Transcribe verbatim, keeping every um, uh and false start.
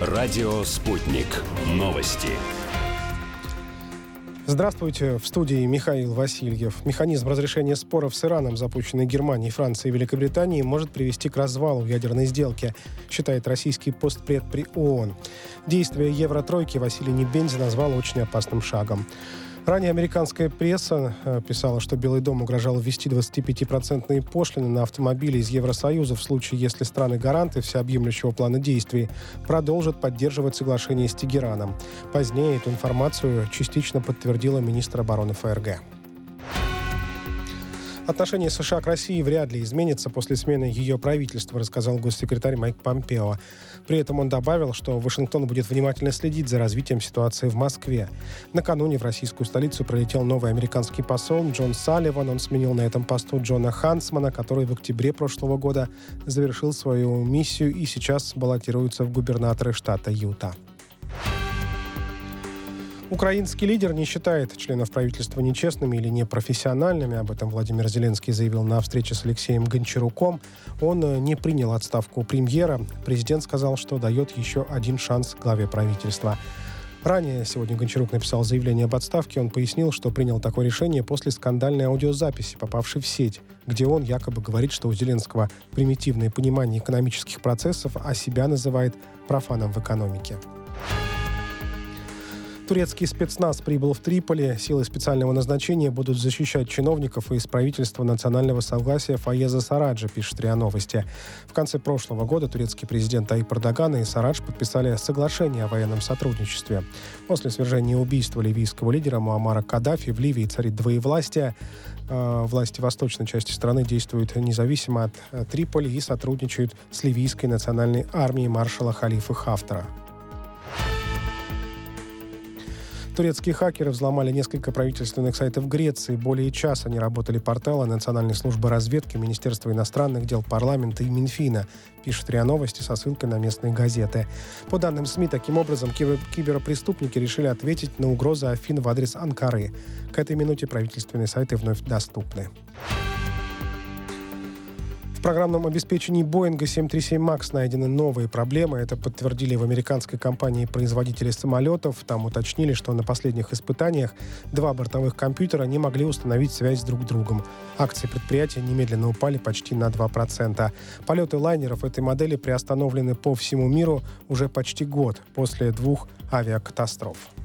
Радио «Спутник». Новости. Здравствуйте. В студии Михаил Васильев. Механизм разрешения споров с Ираном, запущенный Германией, Францией и Великобританией, может привести к развалу ядерной сделки, считает российский постпред при ООН. Действия Евротройки Василий Небензя назвал очень опасным шагом. Ранее американская пресса писала, что Белый дом угрожал ввести двадцатипятипроцентные пошлины на автомобили из Евросоюза в случае, если страны-гаранты всеобъемлющего плана действий продолжат поддерживать соглашение с Тегераном. Позднее эту информацию частично подтвердила министр обороны ФРГ. Отношение США к России вряд ли изменится после смены ее правительства, рассказал госсекретарь Майк Помпео. При этом он добавил, что Вашингтон будет внимательно следить за развитием ситуации в Москве. Накануне в российскую столицу прилетел новый американский посол Джон Салливан. Он сменил на этом посту Джона Хансмана, который в октябре прошлого года завершил свою миссию и сейчас баллотируется в губернаторы штата Юта. Украинский лидер не считает членов правительства нечестными или непрофессиональными. Об этом Владимир Зеленский заявил на встрече с Алексеем Гончаруком. Он не принял отставку премьера. Президент сказал, что дает еще один шанс главе правительства. Ранее сегодня Гончарук написал заявление об отставке. Он пояснил, что принял такое решение после скандальной аудиозаписи, попавшей в сеть, где он якобы говорит, что у Зеленского примитивное понимание экономических процессов, а себя называет профаном в экономике. Турецкий спецназ прибыл в Триполи. Силы специального назначения будут защищать чиновников из правительства национального согласия Фаеза Сараджа, пишет РИА Новости. В конце прошлого года турецкий президент Таyyip Эрдоган и Сарадж подписали соглашение о военном сотрудничестве. После свержения и убийства ливийского лидера Муаммара Каддафи в Ливии царит двоевластие. Власти восточной части страны действуют независимо от Триполи и сотрудничают с ливийской национальной армией маршала Халифа Хафтара. Турецкие хакеры взломали несколько правительственных сайтов Греции. Более часа не работали порталы Национальной службы разведки, Министерства иностранных дел, парламента и Минфина, пишет РИА Новости со ссылкой на местные газеты. По данным СМИ, таким образом, киберпреступники решили ответить на угрозы Афин в адрес Анкары. К этой минуте правительственные сайты вновь доступны. В программном обеспечении Боинга семь три семь макс найдены новые проблемы. Это подтвердили в американской компании-производителе самолетов. Там уточнили, что на последних испытаниях два бортовых компьютера не могли установить связь друг с другом. Акции предприятия немедленно упали почти на два процента. Полеты лайнеров этой модели приостановлены по всему миру уже почти год после двух авиакатастроф.